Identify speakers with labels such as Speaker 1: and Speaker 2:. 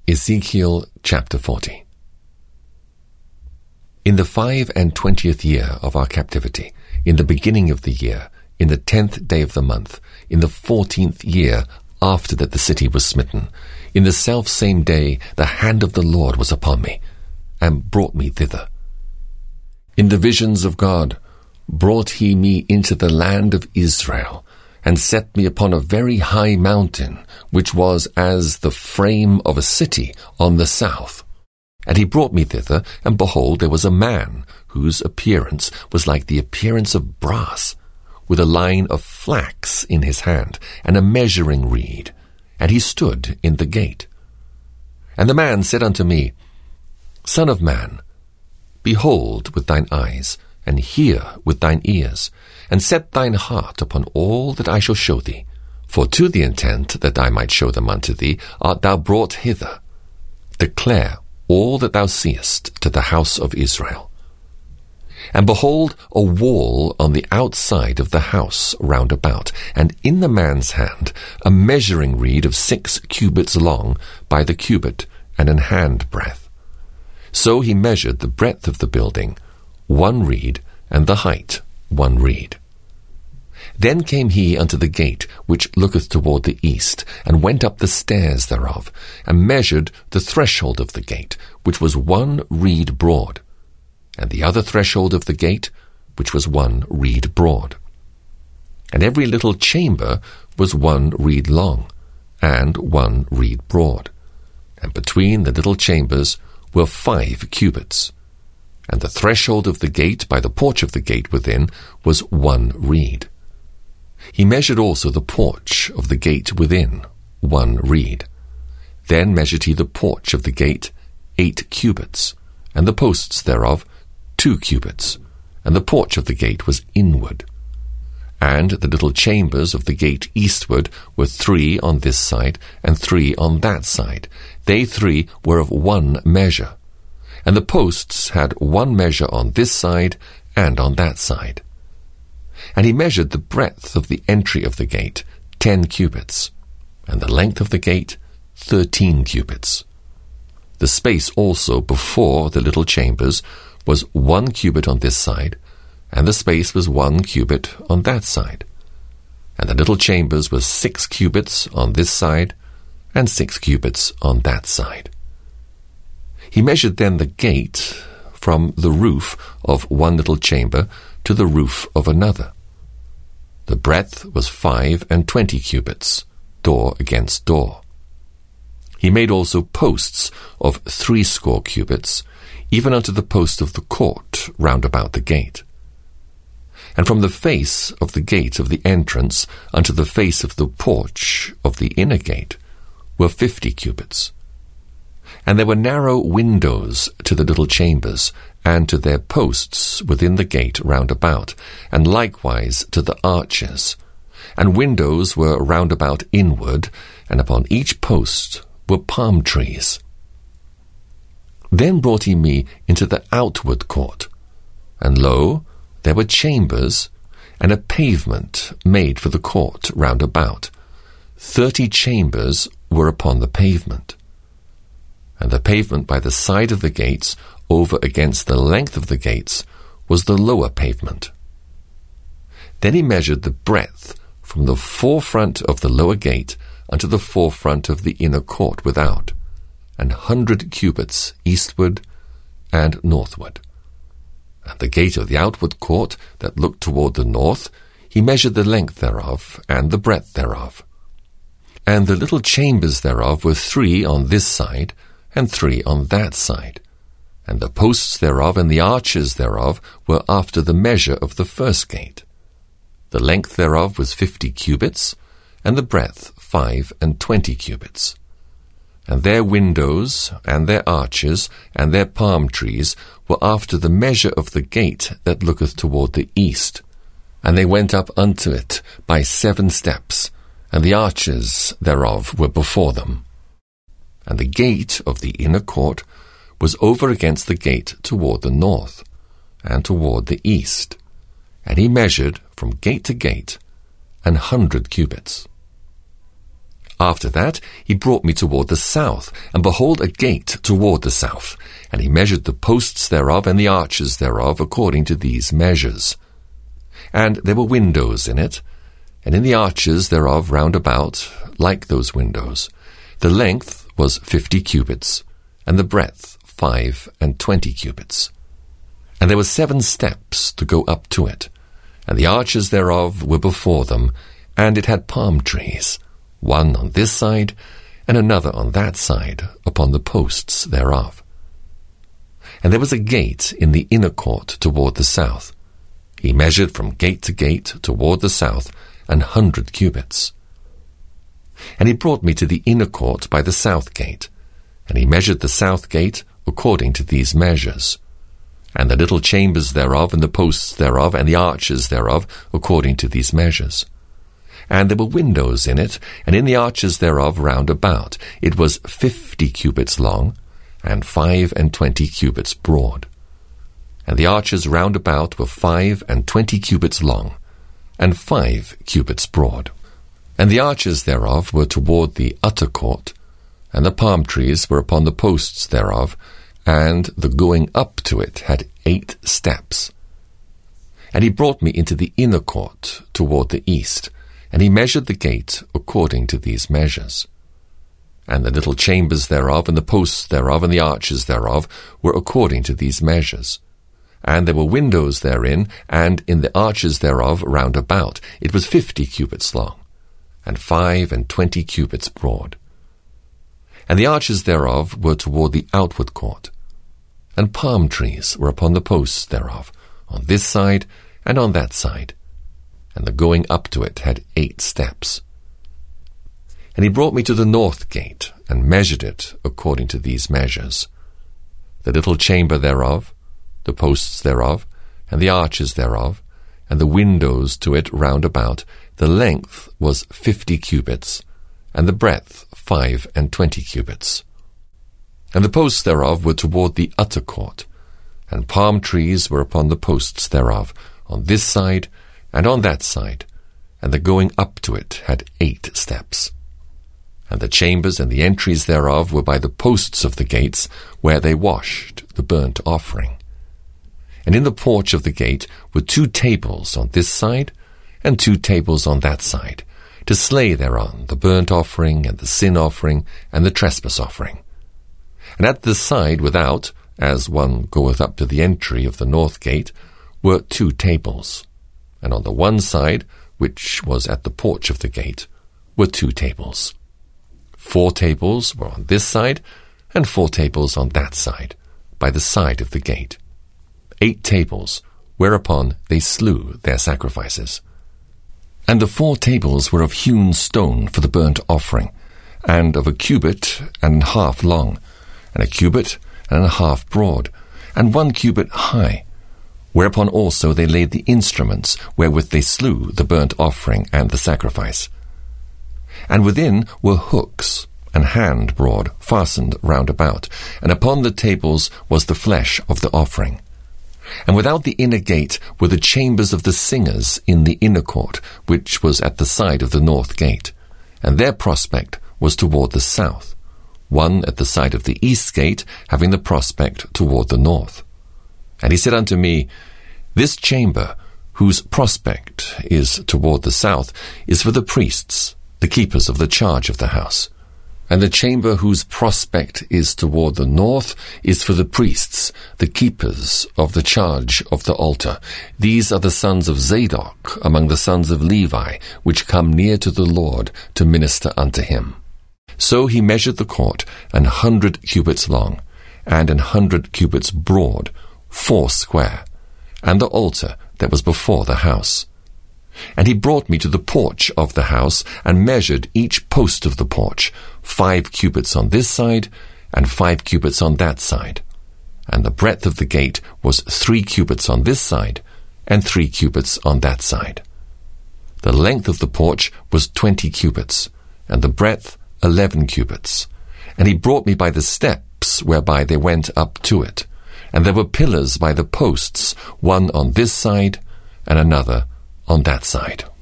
Speaker 1: Ezekiel chapter 40. In the 25th year of our captivity, in the beginning of the year, in the 10th day of the month, in the 14th year after that the city was smitten, in the selfsame day the hand of the Lord was upon me, and brought me thither. In the visions of God brought he me into the land of Israel, and set me upon a very high mountain, which was as the frame of a city on the south. And he brought me thither, and behold, there was a man, whose appearance was like the appearance of brass, with a line of flax in his hand, and a measuring reed, and he stood in the gate. And the man said unto me, Son of man, behold with thine eyes, and hear with thine ears, and set thine heart upon all that I shall show thee. For to the intent that I might show them unto thee art thou brought hither. Declare all that thou seest to the house of Israel. And behold, a wall on the outside of the house round about, and in the man's hand a measuring reed of 6 cubits long by the cubit, and an hand breadth. So he measured the breadth of the building, 1 reed, and the height 1 reed. Then came he unto the gate which looketh toward the east, and went up the stairs thereof, and measured the threshold of the gate, which was 1 reed broad, and the other threshold of the gate, which was 1 reed broad. And every little chamber was 1 reed long, and 1 reed broad. And between the little chambers were 5 cubits. And the threshold of the gate by the porch of the gate within was 1 reed. He measured also the porch of the gate within, 1 reed. Then measured he the porch of the gate 8 cubits, and the posts thereof 2 cubits, and the porch of the gate was inward. And the little chambers of the gate eastward were 3 on this side, and 3 on that side. They 3 were of 1 measure. And the posts had 1 measure on this side and on that side. And he measured the breadth of the entry of the gate 10 cubits, and the length of the gate 13 cubits. The space also before the little chambers was 1 cubit on this side, and the space was 1 cubit on that side. And the little chambers were 6 cubits on this side, and 6 cubits on that side. He measured then the gate from the roof of 1 little chamber to the roof of another. The breadth was 25 cubits, door against door. He made also posts of 60 cubits, even unto the post of the court round about the gate. And from the face of the gate of the entrance unto the face of the porch of the inner gate were 50 cubits. And there were narrow windows to the little chambers, and to their posts within the gate round about, and likewise to the arches. And windows were round about inward, and upon each post were palm trees. Then brought he me into the outward court, and lo, there were chambers, and a pavement made for the court round about. 30 chambers were upon the pavement. And the pavement by the side of the gates, over against the length of the gates, was the lower pavement. Then he measured the breadth from the forefront of the lower gate unto the forefront of the inner court without, 100 cubits eastward and northward. And the gate of the outward court that looked toward the north, he measured the length thereof and the breadth thereof. And the little chambers thereof were 3 on this side, and 3 on that side. And the posts thereof and the arches thereof were after the measure of the first gate. The length thereof was 50 cubits, and the breadth 25 cubits. And their windows, and their arches, and their palm trees were after the measure of the gate that looketh toward the east. And they went up unto it by 7 steps, and the arches thereof were before them. And the gate of the inner court was over against the gate toward the north, and toward the east. And he measured from gate to gate 100 cubits. After that he brought me toward the south, and behold, a gate toward the south. And he measured the posts thereof and the arches thereof according to these measures. And there were windows in it, and in the arches thereof round about, like those windows. The length was 50 cubits, and the breadth 25 cubits. And there were 7 steps to go up to it, and the arches thereof were before them, and it had palm trees, one on this side, and another on that side, upon the posts thereof. And there was a gate in the inner court toward the south. He measured from gate to gate toward the south 100 cubits. And he brought me to the inner court by the south gate, and he measured the south gate according to these measures, and the little chambers thereof, and the posts thereof, and the arches thereof, according to these measures. And there were windows in it, and in the arches thereof round about. It was 50 cubits long, and 25 cubits broad. And the arches round about were 25 cubits long, and 5 cubits broad. And the arches thereof were toward the utter court, and the palm trees were upon the posts thereof, and the going up to it had 8 steps. And he brought me into the inner court toward the east, and he measured the gate according to these measures. And the little chambers thereof, and the posts thereof, and the arches thereof, were according to these measures. And there were windows therein, and in the arches thereof round about. It was 50 cubits long, and 25 cubits broad. And the arches thereof were toward the outward court. And palm trees were upon the posts thereof, on this side and on that side. And the going up to it had 8 steps. And he brought me to the north gate, and measured it according to these measures. The little chamber thereof, the posts thereof, and the arches thereof, and the windows to it round about, the length was 50 cubits, and the breadth 25 cubits. And the posts thereof were toward the utter court, and palm trees were upon the posts thereof, on this side and on that side, and the going up to it had 8 steps. And the chambers and the entries thereof were by the posts of the gates, where they washed the burnt offering. And in the porch of the gate were 2 tables on this side, and 2 tables on that side, to slay thereon the burnt offering, and the sin offering, and the trespass offering. And at the side without, as one goeth up to the entry of the north gate, were 2 tables. And on the one side, which was at the porch of the gate, were 2 tables. 4 tables were on this side, and 4 tables on that side, by the side of the gate. 8 tables, whereupon they slew their sacrifices. And the 4 tables were of hewn stone for the burnt offering, and of a cubit and half long, and a cubit and a half broad, and 1 cubit high, whereupon also they laid the instruments wherewith they slew the burnt offering and the sacrifice. And within were hooks, and hand broad, fastened round about, and upon the tables was the flesh of the offering. And without the inner gate were the chambers of the singers in the inner court, which was at the side of the north gate, and their prospect was toward the south, one at the side of the east gate, having the prospect toward the north. And he said unto me, This chamber, whose prospect is toward the south, is for the priests, the keepers of the charge of the house. And the chamber whose prospect is toward the north is for the priests, the keepers of the charge of the altar. These are the sons of Zadok among the sons of Levi, which come near to the Lord to minister unto him. So he measured the court 100 cubits long, and 100 cubits broad, 4 square, and the altar that was before the house. And he brought me to the porch of the house, and measured each post of the porch, 5 cubits on this side, and 5 cubits on that side. And the breadth of the gate was 3 cubits on this side, and 3 cubits on that side. The length of the porch was 20 cubits, and the breadth 11 cubits. And he brought me by the steps whereby they went up to it. And there were pillars by the posts, one on this side, and another on that side.